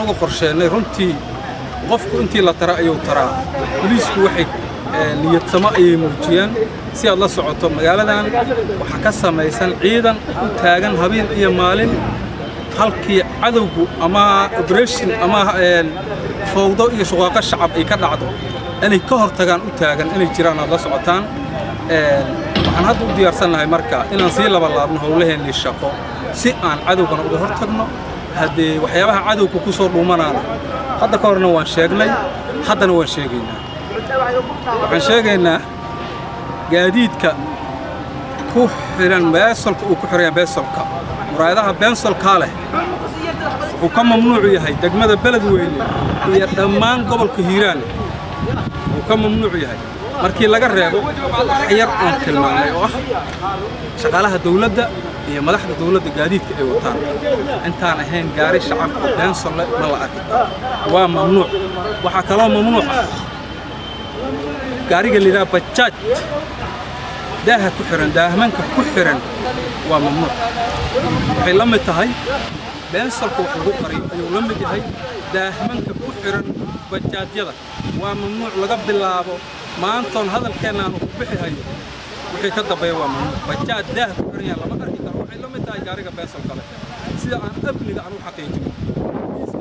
uga qorsheenay runtii qofku intii la tara ayuu taraa booliisku waxay niyadtamo ayay muujiyeen si aad la socoto magaaladan waxa ka samaysan ciidan u taagan habeen iyo maalin halkii cadowgu ama operation ama fawdo iyo shaqo shacab ay ka dhacdo inay ka hortagaan u taagan inay jiraan aad la socotaan waxaan hadda u diyaarsanahay marka inaan sii laba laabno howlaheennii shaqo si aan cadowgana uga hortagno haddii waxyaabaha cadowga ku soo dhuumanaana hadda ka horna waan sheegnay haddana waan sheegaynaa waxaan sheegaynaa gaadiidka ku xiran beesolka uu ku xiran beesolka muraayadaha beesolka leh wuxuu ka mamnuuc yahay degmada Beledweyne iyo dhammaan gobolka Hiiraan wuxuu ka mamnuuc yahay markii laga reebo xiyar aan tilmaamay oo ah shaqaalaha dawladda iyo madaxda dawladda gaadiidka ay wataan intaan ahayn gaari shacabka beensol ma la arki waa mamnuuc waxa kale oo mamnuuc ah gaariga lidaa bajaaj daaha ku xiran daahmanka ku xiran waa mamnuuc waxay la mid tahay beensolka wax lagu qariyo ayuu la mid yahay daahmanka ku xiran bajaajyada waa mamnuuc laga bilaabo maantoon hadalkeena aan ku bixi hayo wixii ka dambeeya waa mamnuuc bajaaj daah ku xiran lama arki karo waxay la mid tahay gaariga beensolka leh sida aan amniga aan u xaqiijino